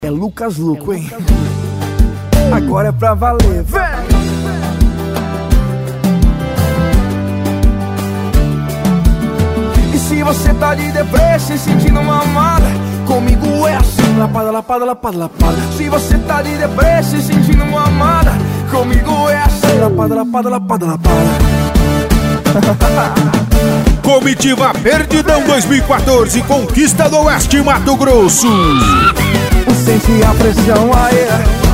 É Lucas Luco, hein? Agora é pra valer, vem! E se você tá de depressa e sentindo uma amada, comigo é assim, lapada, lapada, lapada, lapada. Se você tá de depressa e sentindo uma amada, comigo é assim, lapada, lapada, lapada, lapada. Comitiva Perdidão 2014, Conquista do Oeste, Mato Grosso. Sente a pressão aí.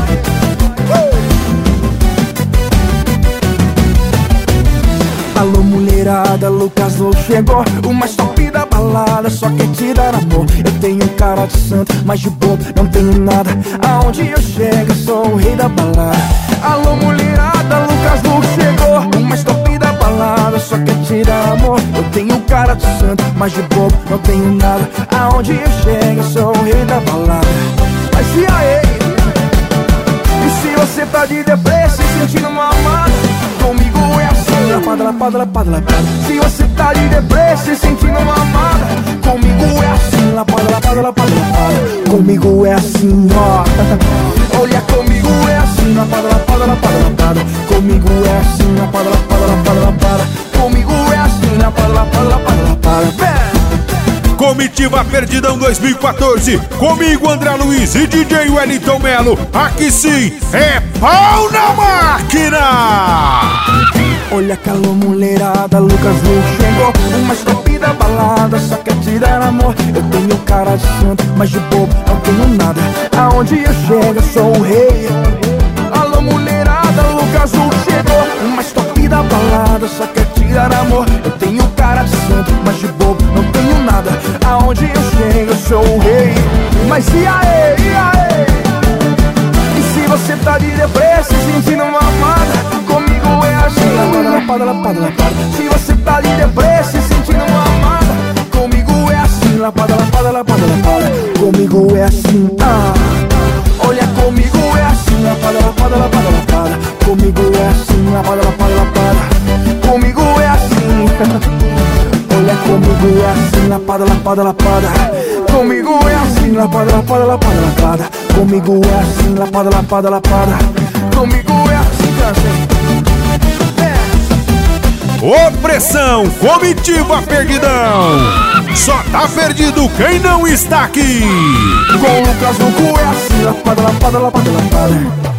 Alô mulherada, Lucas Luco chegou. O mais top da balada, só quer te dar amor. Eu tenho cara de santo, mas de bobo não tenho nada. Aonde eu chego, eu sou o rei da balada. Alô mulherada, Lucas Luco chegou. O mais top da balada, só quer te dar amor. Eu tenho cara de santo, mas de bobo não tenho nada. Aonde eu chego, eu sou o rei da balada. Mas e aí? E se você tá de depressa e sentindo uma amada, comigo é assim, lapada, lapada, lapada, lapada. Se você tá de depressa e sentindo uma amada, comigo é assim, lapada, lapada, lapada, lapada. Comigo é assim, ó. Olha, comigo é assim, lapada, lapada, lapada, lapada. Comigo é assim, lapada, lapada, lapada, lapada. Comigo é assim, lapada, lapada, lapada, lapada. Comitiva Perdidão 2014, comigo André Luiz e DJ Wellington Melo. Aqui sim é pau na máquina. Olha calor mulherada, Lucas Luco chegou. O mais top da balada, só quer te dar amor. Eu tenho cara de santo, mas de bobo não tenho nada. Aonde eu chego, eu sou o rei. Alô mulherada, Lucas Luco chegou. O mais top da balada, só quer te dar amor. Eu tenho cara de santo, mas de bobo não tenho nada. Aonde eu chego, eu sou o rei. Mas e aí, e aí? E se você tá de depressa e sentindo uma amada, comigo é assim, lapada, lapada, lapada, lapada. Se você tá de depressa e sentindo uma amada, comigo é assim, lapada, lapada, lapada, lapada. Comigo é assim, ah. Olha, comigo é assim, lapada, lapada, lapada, lapada. Comigo é assim, lapada, lapada, lapada. Comigo é assim. Olha, comigo é assim, lapada, lapada, lapada. Comigo é assim, lapada, lapada, lapada, lapada. Comigo é assim, lapada, lapada, lapada. Comigo é assim, Opressão, Comitiva Perdidão. Só tá perdido quem não está aqui. Com o Lucas Luco é assim, lapada, lapada, lapada, lapada.